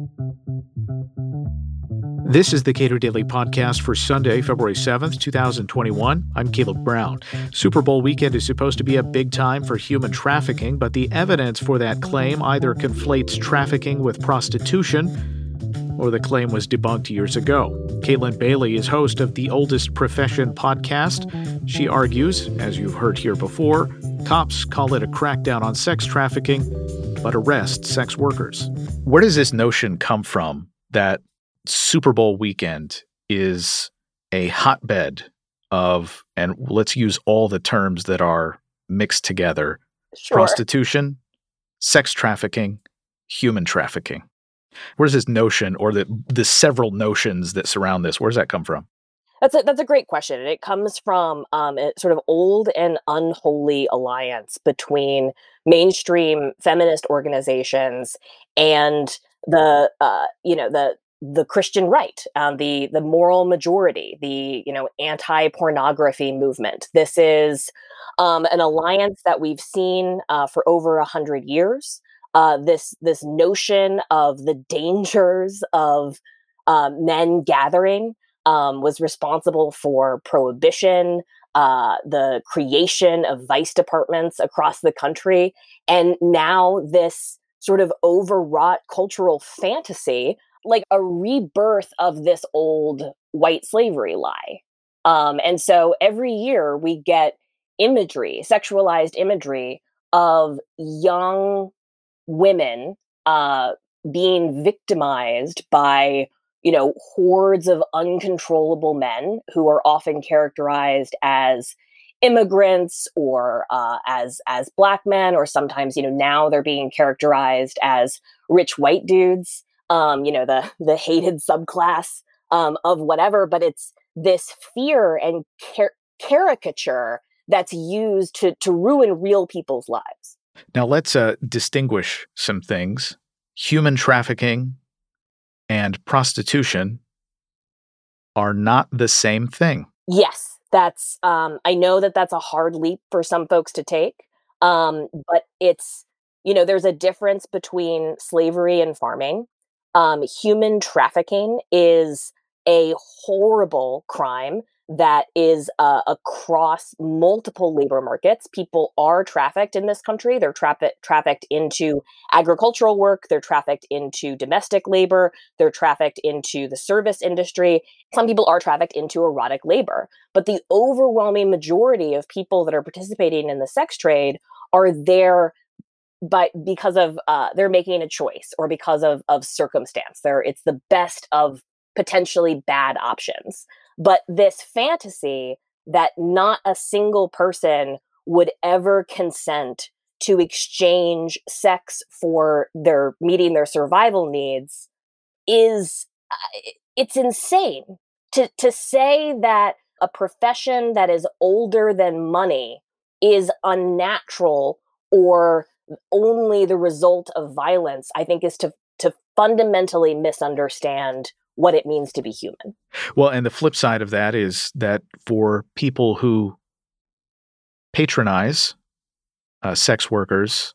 This is the Cato Daily Podcast for Sunday, February 7th, 2021. I'm Caleb Brown. Super Bowl weekend is supposed to be a big time for human trafficking, but the evidence for that claim either conflates trafficking with prostitution, or the claim was debunked years ago. Caitlin Bailey is host of the Oldest Profession podcast. She argues, as you've heard here before, cops call it a crackdown on sex trafficking, but arrest sex workers. Where does this notion come from that Super Bowl weekend is a hotbed of, and let's use all the terms that are mixed together, Sure. prostitution, sex trafficking, human trafficking? Where's this notion, or the several notions that surround this, where does that come from? That's a great question. And it comes from a sort of old and unholy alliance between mainstream feminist organizations and the Christian right, the moral majority, the anti-pornography movement. This is an alliance that we've seen for over 100 years. This notion of the dangers of men gathering was responsible for prohibition, the creation of vice departments across the country, and now this sort of overwrought cultural fantasy, like a rebirth of this old white slavery lie. And so every year we get imagery, sexualized imagery of young women being victimized by hordes of uncontrollable men who are often characterized as immigrants or as Black men, or sometimes now they're being characterized as rich white dudes, the hated subclass of whatever. But it's this fear and caricature that's used to ruin real people's lives. Now let's distinguish some things. Human trafficking and prostitution are not the same thing. Yes, that's I know that's a hard leap for some folks to take, but it's there's a difference between slavery and farming. Human trafficking is a horrible crime that is across multiple labor markets. People are trafficked in this country. They're trafficked into agricultural work. They're trafficked into domestic labor. They're trafficked into the service industry. Some people are trafficked into erotic labor. But the overwhelming majority of people that are participating in the sex trade are there because of they're making a choice, or because of circumstance. It's the best of potentially bad options. But this fantasy that not a single person would ever consent to exchange sex for meeting their survival needs is it's insane. To say that a profession that is older than money is unnatural or only the result of violence, I think, is to fundamentally misunderstand what it means to be human. Well, and the flip side of that is that for people who patronize sex workers,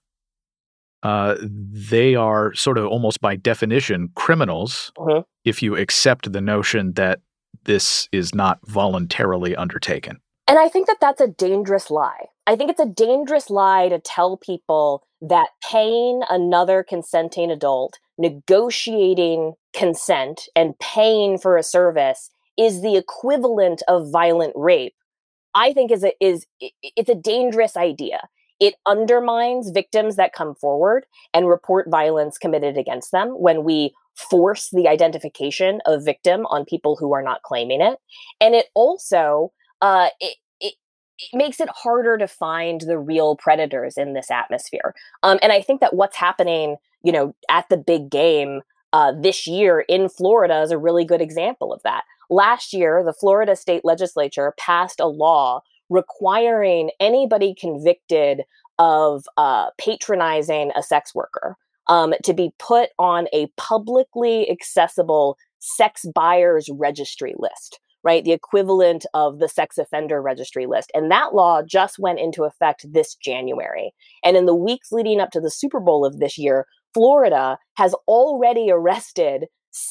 they are sort of almost by definition criminals, Mm-hmm. if you accept the notion that this is not voluntarily undertaken. And I think that's a dangerous lie. I think it's a dangerous lie to tell people that paying another consenting adult, negotiating consent, and paying for a service is the equivalent of violent rape. I think it's a dangerous idea. It undermines victims that come forward and report violence committed against them when we force the identification of victim on people who are not claiming it. And it also it makes it harder to find the real predators in this atmosphere. And I think that what's happening, at the big game this year in Florida is a really good example of that. Last year, the Florida state legislature passed a law requiring anybody convicted of patronizing a sex worker to be put on a publicly accessible sex buyers registry list, right? The equivalent of the sex offender registry list. And that law just went into effect this January. And in the weeks leading up to the Super Bowl of this year, Florida has already arrested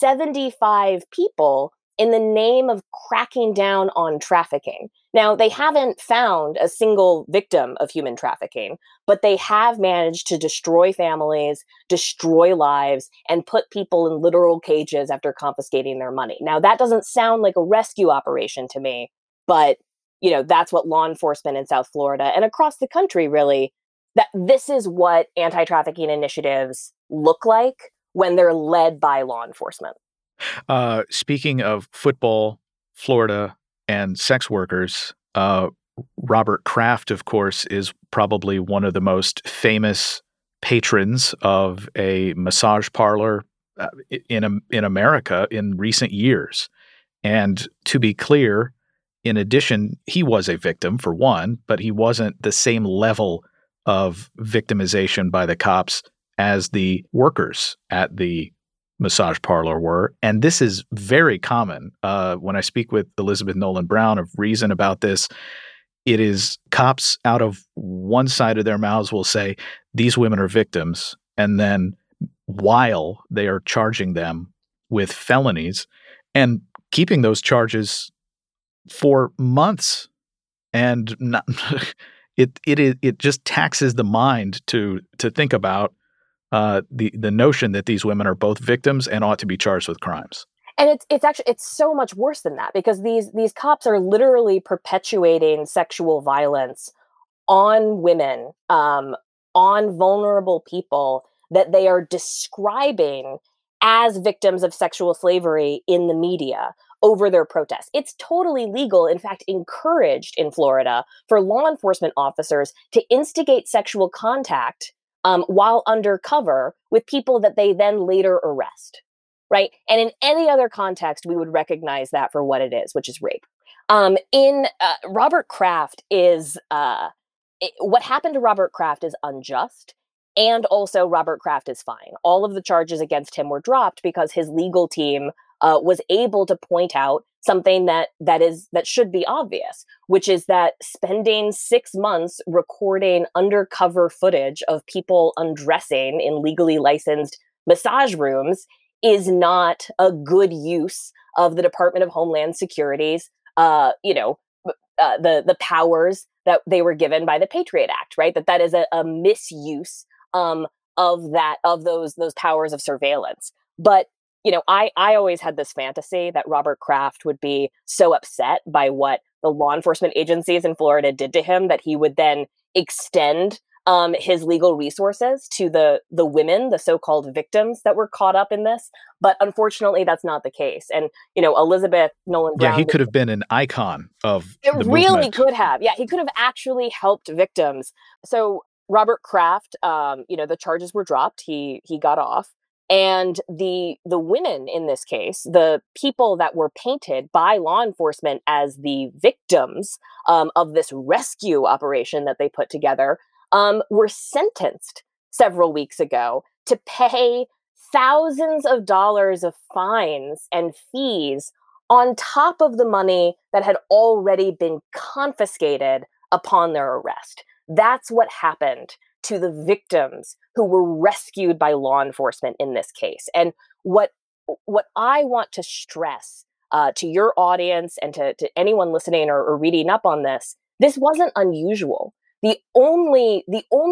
75 people in the name of cracking down on trafficking. Now, they haven't found a single victim of human trafficking, but they have managed to destroy families, destroy lives, and put people in literal cages after confiscating their money. Now, that doesn't sound like a rescue operation to me, but that's what law enforcement in South Florida and across the country really, that this is what anti-trafficking initiatives look like when they're led by law enforcement. Speaking of football, Florida, and sex workers, Robert Kraft, of course, is probably one of the most famous patrons of a massage parlor in America in recent years. And to be clear, in addition, he was a victim for one, but he wasn't the same level of victimization by the cops as the workers at the massage parlor were. And this is very common. When I speak with Elizabeth Nolan Brown of Reason about this, it is cops out of one side of their mouths will say, these women are victims. And then while they are charging them with felonies and keeping those charges for months, and not, it just taxes the mind to think about the notion that these women are both victims and ought to be charged with crimes. And it's so much worse than that, because these cops are literally perpetuating sexual violence on women, on vulnerable people that they are describing as victims of sexual slavery in the media over their protests. It's totally legal, in fact, encouraged in Florida for law enforcement officers to instigate sexual contact while undercover with people that they then later arrest, right? And in any other context, we would recognize that for what it is, which is rape. Robert Kraft is, what happened to Robert Kraft is unjust. And also Robert Kraft is fine. All of the charges against him were dropped because his legal team was able to point out something that should be obvious, which is that spending 6 months recording undercover footage of people undressing in legally licensed massage rooms is not a good use of the Department of Homeland Security's, the powers that they were given by the Patriot Act, right? That is a misuse of those powers of surveillance. But I always had this fantasy that Robert Kraft would be so upset by what the law enforcement agencies in Florida did to him that he would then extend his legal resources to the women, the so-called victims that were caught up in this. But unfortunately, that's not the case. And, Elizabeth Nolan Brown. Yeah, he could have been an icon of the movement. It really could have. Yeah, he could have actually helped victims. So Robert Kraft, the charges were dropped. He got off. And the women in this case, the people that were painted by law enforcement as the victims of this rescue operation that they put together, were sentenced several weeks ago to pay thousands of dollars of fines and fees on top of the money that had already been confiscated upon their arrest. That's what happened to the victims who were rescued by law enforcement in this case. And what I want to stress to your audience and to anyone listening or reading up on this wasn't unusual. The only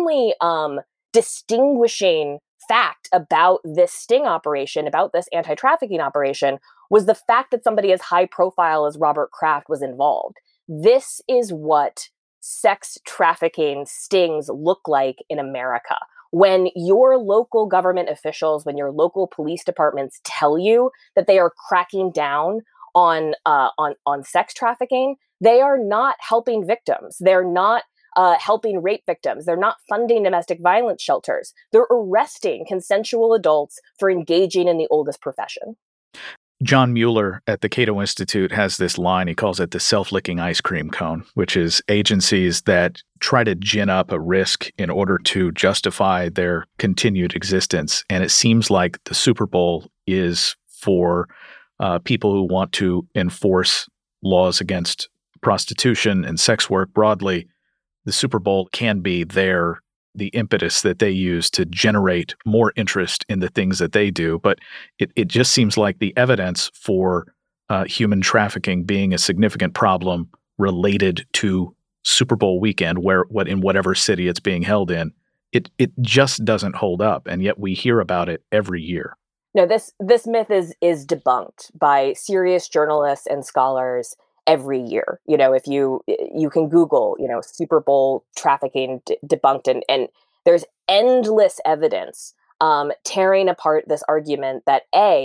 distinguishing fact about this sting operation, about this anti-trafficking operation, was the fact that somebody as high profile as Robert Kraft was involved. This is what sex trafficking stings look like in America. When your local government officials, when your local police departments tell you that they are cracking down on sex trafficking, they are not helping victims. They're not helping rape victims. They're not funding domestic violence shelters. They're arresting consensual adults for engaging in the oldest profession. John Mueller at the Cato Institute has this line, he calls it the self-licking ice cream cone, which is agencies that try to gin up a risk in order to justify their continued existence. And it seems like the Super Bowl is for people who want to enforce laws against prostitution and sex work broadly. The Super Bowl can be their the impetus that they use to generate more interest in the things that they do. But it just seems like the evidence for human trafficking being a significant problem related to Super Bowl weekend, in whatever city it's being held in, it just doesn't hold up, and yet we hear about it every year. No, this myth is debunked by serious journalists and scholars every year. If you can Google, Super Bowl trafficking debunked, and there's endless evidence tearing apart this argument that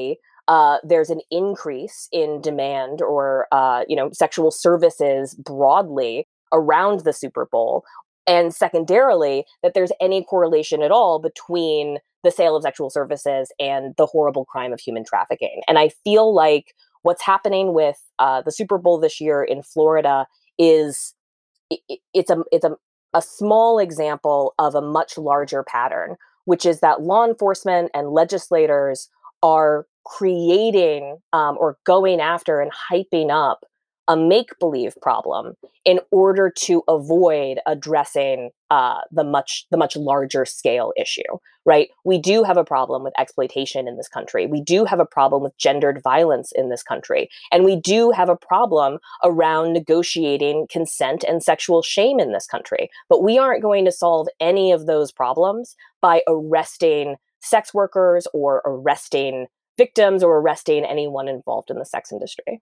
there's an increase in demand or sexual services broadly around the Super Bowl, and secondarily that there's any correlation at all between the sale of sexual services and the horrible crime of human trafficking. And I feel like what's happening with the Super Bowl this year in Florida is it's a small example of a much larger pattern, which is that law enforcement and legislators are creating or going after and hyping up a make-believe problem in order to avoid addressing the much larger scale issue, right? We do have a problem with exploitation in this country. We do have a problem with gendered violence in this country. And we do have a problem around negotiating consent and sexual shame in this country. But we aren't going to solve any of those problems by arresting sex workers or arresting victims or arresting anyone involved in the sex industry.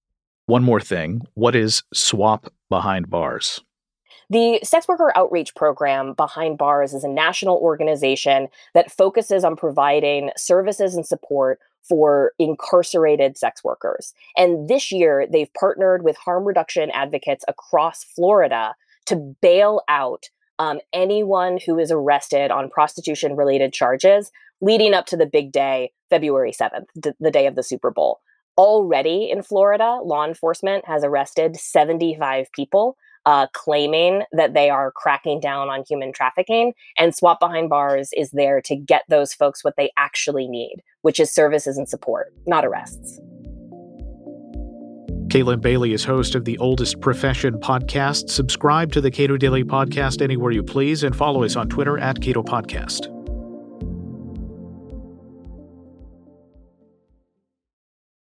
One more thing. What is SWOP Behind Bars? The Sex Worker Outreach Program Behind Bars is a national organization that focuses on providing services and support for incarcerated sex workers. And this year, they've partnered with harm reduction advocates across Florida to bail out anyone who is arrested on prostitution-related charges leading up to the big day, February 7th, the day of the Super Bowl. Already in Florida, law enforcement has arrested 75 people claiming that they are cracking down on human trafficking, and SWOP Behind Bars is there to get those folks what they actually need, which is services and support, not arrests. Caitlin Bailey is host of the Oldest Profession podcast. Subscribe to the Cato Daily Podcast anywhere you please and follow us on Twitter @Cato Podcast.